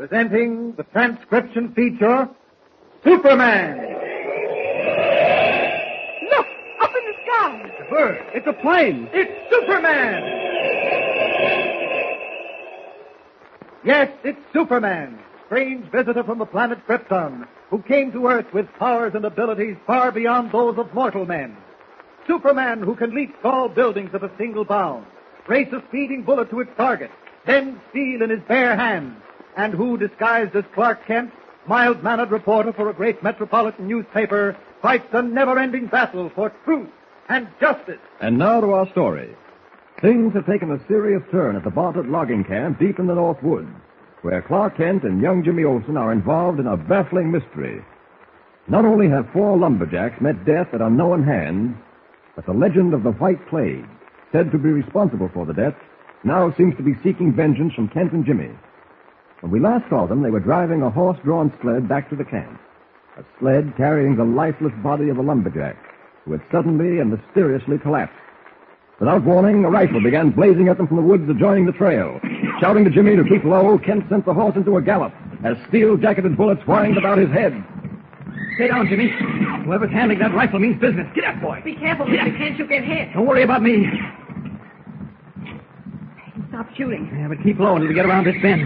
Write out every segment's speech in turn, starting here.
Presenting the transcription feature, Superman. Look, up in the sky. It's a bird. It's a plane. It's Superman. Yes, it's Superman, strange visitor from the planet Krypton, who came to Earth with powers and abilities far beyond those of mortal men. Superman who can leap tall buildings at a single bound, race a speeding bullet to its target, bend steel in his bare hands, and who, disguised as Clark Kent, mild-mannered reporter for a great metropolitan newspaper, fights a never-ending battle for truth and justice. And now to our story. Things have taken a serious turn at the Bartlett logging camp deep in the North Woods, where Clark Kent and young Jimmy Olsen are involved in a baffling mystery. Not only have 4 lumberjacks met death at unknown hands, but the legend of the White Plague, said to be responsible for the deaths, now seems to be seeking vengeance from Kent and Jimmy. When we last saw them, they were driving a horse-drawn sled back to the camp. A sled carrying the lifeless body of a lumberjack who had suddenly and mysteriously collapsed. Without warning, a rifle began blazing at them from the woods adjoining the trail. Shouting to Jimmy to keep low, Kent sent the horse into a gallop as steel-jacketed bullets whined about his head. Stay down, Jimmy. Whoever's handling that rifle means business. Get up, boy. Be careful, Mr. Kent. You'll get hit. Don't worry about me. Stop shooting. Yeah, but keep low until we get around this bend.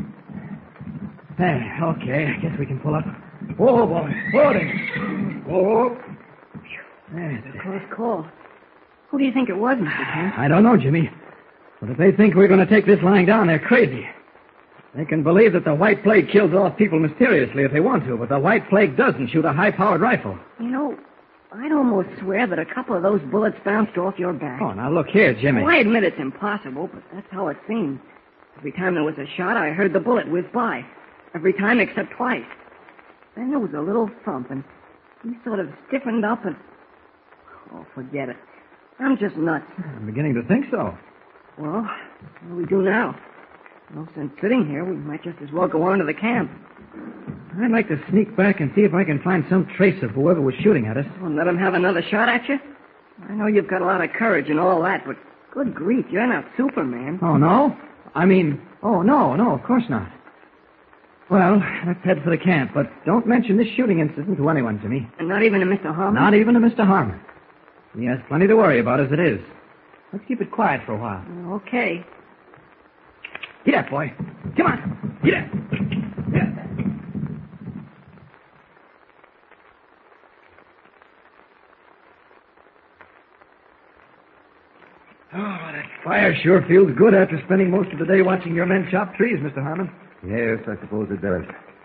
Hey, okay. I guess we can pull up. Whoa, boy. Whoa there. Whoa. There. It's a close call. Who do you think it was, Mr. Kent? I don't know, Jimmy. But if they think we're going to take this lying down, they're crazy. They can believe that the White Plague kills off people mysteriously if they want to, but the White Plague doesn't shoot a high-powered rifle. You know, I'd almost swear that a couple of those bullets bounced off your back. Oh, now look here, Jimmy. Well, I admit it's impossible, but that's how it seemed. Every time there was a shot, I heard the bullet whiz by. Every time except twice. Then there was a little thump, and he sort of stiffened up and... Oh, forget it. I'm just nuts. I'm beginning to think so. Well, what do we do now? No sense sitting here. We might just as well go on to the camp. I'd like to sneak back and see if I can find some trace of whoever was shooting at us. Well, let him have another shot at you? I know you've got a lot of courage and all that, but good grief, you're not Superman. Oh, no? No, of course not. Well, let's head for the camp, but don't mention this shooting incident to anyone, Jimmy. And not even to Mr. Harmon? Not even to Mr. Harmon. He has plenty to worry about as it is. Let's keep it quiet for a while. Okay. Get up, boy. Come on. Get up. Get up. Oh, that fire sure feels good after spending most of the day watching your men chop trees, Mr. Harmon. Yes, I suppose it does.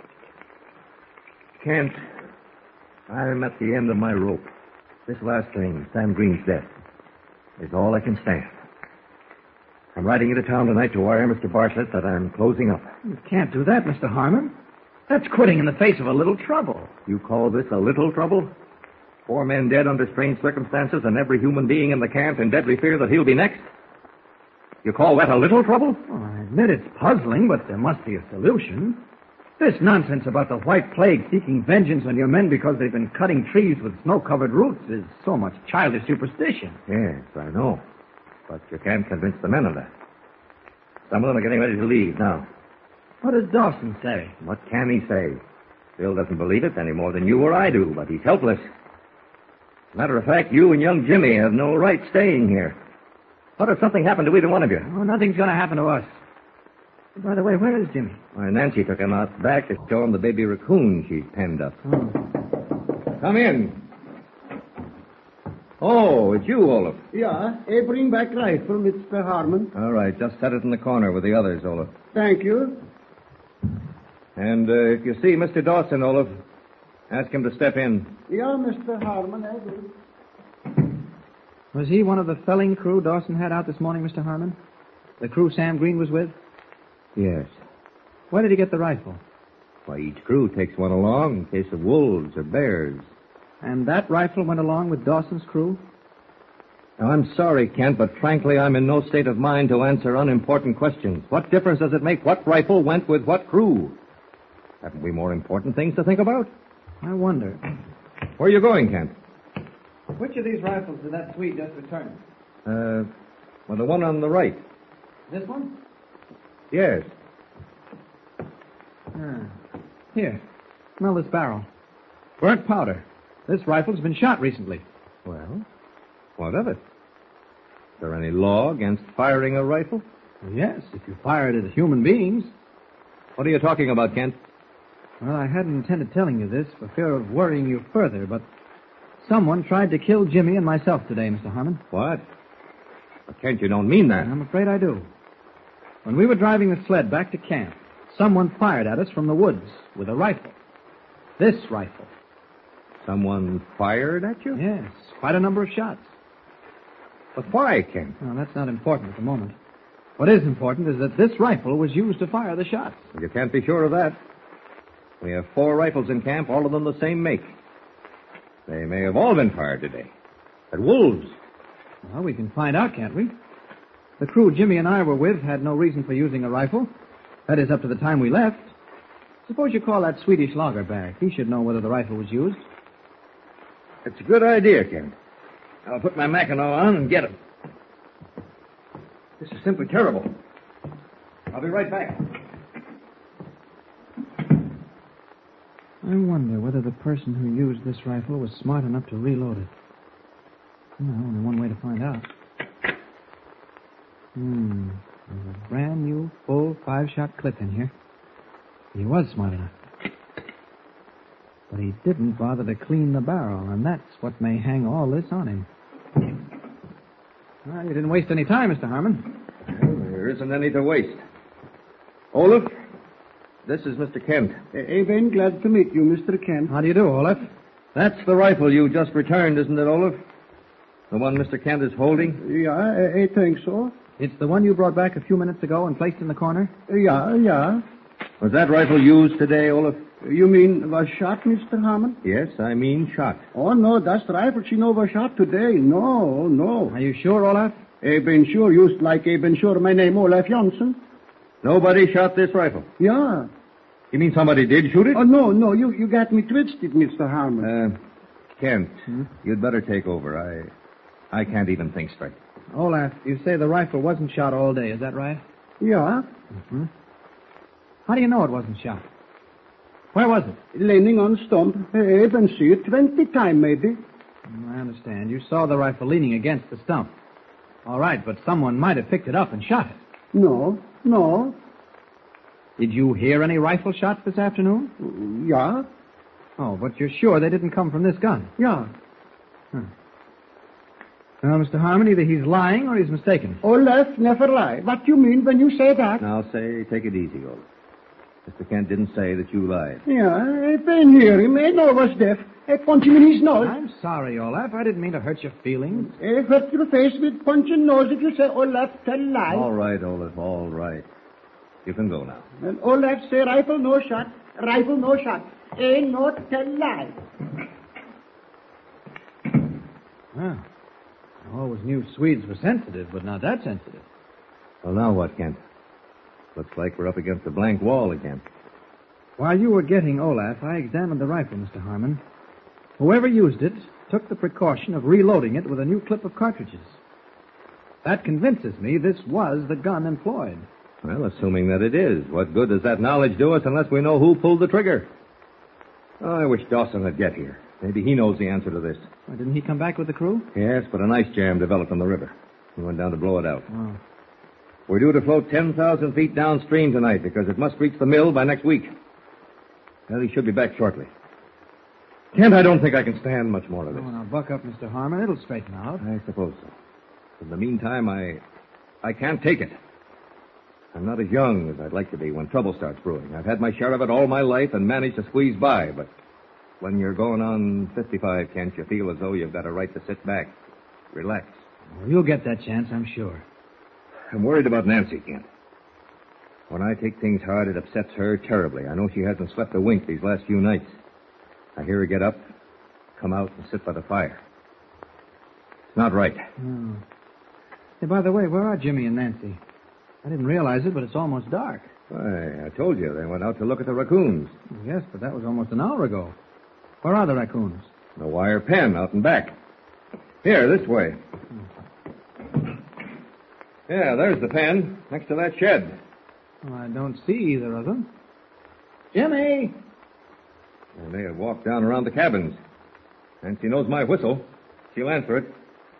Kent, I'm at the end of my rope. This last thing, Sam Green's death, is all I can stand. I'm riding into town tonight to wire Mr. Bartlett that I'm closing up. You can't do that, Mr. Harmon. That's quitting in the face of a little trouble. You call this a little trouble? 4 men dead under strange circumstances and every human being in the camp in deadly fear that he'll be next? You call that a little trouble? Well, I admit it's puzzling, but there must be a solution. This nonsense about the White Plague seeking vengeance on your men because they've been cutting trees with snow-covered roots is so much childish superstition. Yes, I know. But you can't convince the men of that. Some of them are getting ready to leave now. What does Dawson say? What can he say? Bill doesn't believe it any more than you or I do, but he's helpless. Matter of fact, you and young Jimmy have no right staying here. What if something happened to either one of you? Oh, nothing's going to happen to us. By the way, where is Jimmy? Why, Nancy took him out back to show him the baby raccoon she's penned up. Oh. Come in. Oh, it's you, Olaf. Yeah, I bring back rifle, Mr. Harmon. All right, just set it in the corner with the others, Olaf. Thank you. And if you see Mr. Dawson, Olaf, ask him to step in. Yeah, Mr. Harmon, I will. Was he one of the felling crew Dawson had out this morning, Mr. Harmon? The crew Sam Green was with? Yes. Where did he get the rifle? Why, each crew takes one along in case of wolves or bears. And that rifle went along with Dawson's crew? Now, I'm sorry, Kent, but frankly, I'm in no state of mind to answer unimportant questions. What difference does it make what rifle went with what crew? Haven't we more important things to think about? I wonder. Where are you going, Kent? Which of these rifles did that Swede just return? Well, the one on the right. This one? Yes. Here, smell this barrel. Burnt powder. This rifle's been shot recently. Well, what of it? Is there any law against firing a rifle? Well, yes, if you fire it at human beings. What are you talking about, Kent? Well, I hadn't intended telling you this for fear of worrying you further, but someone tried to kill Jimmy and myself today, Mr. Harmon. What? Well, Kent, you don't mean that. I'm afraid I do. When we were driving the sled back to camp, someone fired at us from the woods with a rifle. This rifle. Someone fired at you? Yes, quite a number of shots. But why, Kent? Well, that's not important at the moment. What is important is that this rifle was used to fire the shots. Well, you can't be sure of that. We have 4 rifles in camp, all of them the same make. They may have all been fired today. At wolves. Well, we can find out, can't we? The crew Jimmy and I were with had no reason for using a rifle. That is, up to the time we left. Suppose you call that Swedish logger back. He should know whether the rifle was used. It's a good idea, Kent. I'll put my Mackinaw on and get him. This is simply terrible. I'll be right back. I wonder whether the person who used this rifle was smart enough to reload it. Well, only one way to find out. There's a brand new, full 5-shot clip in here. He was smart enough. But he didn't bother to clean the barrel, and that's what may hang all this on him. Well, you didn't waste any time, Mr. Harmon. Well, there isn't any to waste. Olaf, this is Mr. Kent. Eben, glad to meet you, Mr. Kent. How do you do, Olaf? That's the rifle you just returned, isn't it, Olaf? The one Mr. Kent is holding? Yeah, I think so. It's the one you brought back a few minutes ago and placed in the corner? Yeah. Was that rifle used today, Olaf? You mean was shot, Mr. Harmon? Yes, I mean shot. Oh, no, that's rifle she no was shot today. No. Are you sure, Olaf? Eben sure, used like Eben sure. My name Olaf Johnson. Nobody shot this rifle? Yeah. You mean somebody did shoot it? Oh, no, you got me twisted, Mr. Harmon. Kent, you'd better take over. I can't even think straight. Olaf, you say the rifle wasn't shot all day, is that right? Yeah. How do you know it wasn't shot? Where was it? Leaning on stump. Eben see it 20 times, maybe. I understand. You saw the rifle leaning against the stump. All right, but someone might have picked it up and shot it. No. Did you hear any rifle shots this afternoon? Yeah. Oh, but you're sure they didn't come from this gun? Yeah. Well, Mr. Harmon, either he's lying or he's mistaken. Olaf never lie. What you mean when you say that? Now, take it easy, Olaf. Mr. Kent didn't say that you lied. Yeah, I been here. He made no was deaf. I punch him in his nose. I'm sorry, Olaf. I didn't mean to hurt your feelings. I hurt your face with punching nose if you say Olaf tell lie. All right, Olaf, all right. You can go now. And Olaf say rifle no shot. Rifle no shot. Ain't no tell lie. Well, I always knew Swedes were sensitive, but not that sensitive. Well, now what, Kent? Looks like we're up against a blank wall again. While you were getting Olaf, I examined the rifle, Mr. Harmon. Whoever used it took the precaution of reloading it with a new clip of cartridges. That convinces me this was the gun employed. Well, assuming that it is, what good does that knowledge do us unless we know who pulled the trigger? Oh, I wish Dawson would get here. Maybe he knows the answer to this. Well, didn't he come back with the crew? Yes, but an ice jam developed on the river. We went down to blow it out. Oh. We're due to float 10,000 feet downstream tonight because it must reach the mill by next week. Well, he should be back shortly. Kent, I don't think I can stand much more of this. Oh, now, buck up, Mr. Harmon. It'll straighten out. I suppose so. In the meantime, I can't take it. I'm not as young as I'd like to be when trouble starts brewing. I've had my share of it all my life and managed to squeeze by, but when you're going on 55, Kent, you feel as though you've got a right to sit back, relax. Well, you'll get that chance, I'm sure. I'm worried about Nancy, Kent. When I take things hard, it upsets her terribly. I know she hasn't slept a wink these last few nights. I hear her get up, come out, and sit by the fire. It's not right. Oh. Hey, by the way, where are Jimmy and Nancy? I didn't realize it, but it's almost dark. Why, I told you, they went out to look at the raccoons. Yes, but that was almost an hour ago. Where are the raccoons? The wire pen out and back. Here, this way. Yeah, there's the pen, next to that shed. Well, I don't see either of them. Jimmy! I may have walked down around the cabins. Nancy knows my whistle. She'll answer it.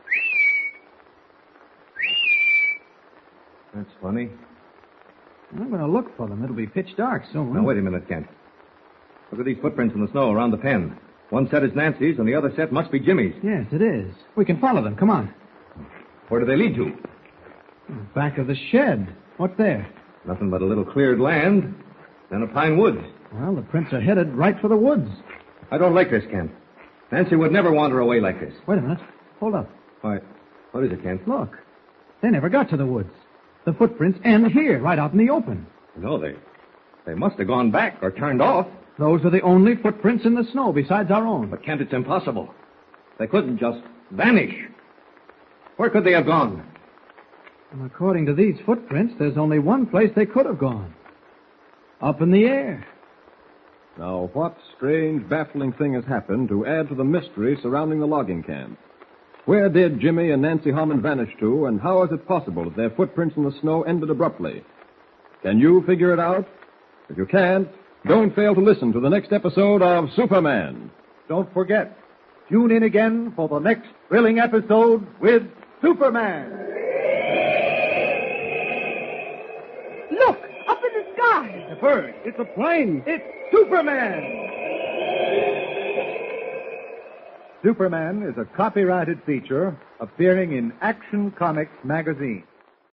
That's funny. I'm going to look for them. It'll be pitch dark soon. Now, wait a minute, Kent. Look at these footprints in the snow around the pen. One set is Nancy's, and the other set must be Jimmy's. Yes, it is. We can follow them. Come on. Where do they lead to? Back of the shed. What's there? Nothing but a little cleared land, then a pine woods. Well, the prints are headed right for the woods. I don't like this, Kent. Nancy would never wander away like this. Wait a minute. Hold up. Why, what is it, Kent? Look. They never got to the woods. The footprints end here, right out in the open. No, they must have gone back or turned off. Those are the only footprints in the snow besides our own. But, Kent, it's impossible. They couldn't just vanish. Where could they have gone? And according to these footprints, there's only one place they could have gone. Up in the air. Now, what strange, baffling thing has happened to add to the mystery surrounding the logging camp? Where did Jimmy and Nancy Harmon vanish to, and how is it possible that their footprints in the snow ended abruptly? Can you figure it out? If you can't, don't fail to listen to the next episode of Superman. Don't forget, tune in again for the next thrilling episode with Superman. Look, up in the sky. The bird. It's a plane. It's Superman. Superman is a copyrighted feature appearing in Action Comics magazine.